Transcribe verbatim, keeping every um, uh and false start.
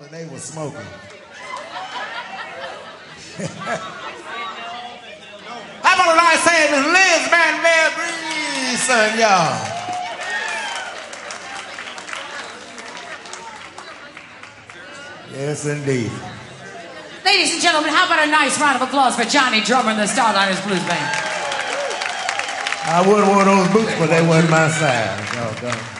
when they were smoking. How about a nice hand with Liz Manuel Breeze, son, y'all? Yes, indeed. Ladies and gentlemen, how about a nice round of applause for Johnny Drummer and the Starliners Blues Band? I would have worn those boots, but they wasn't my size. No, don't.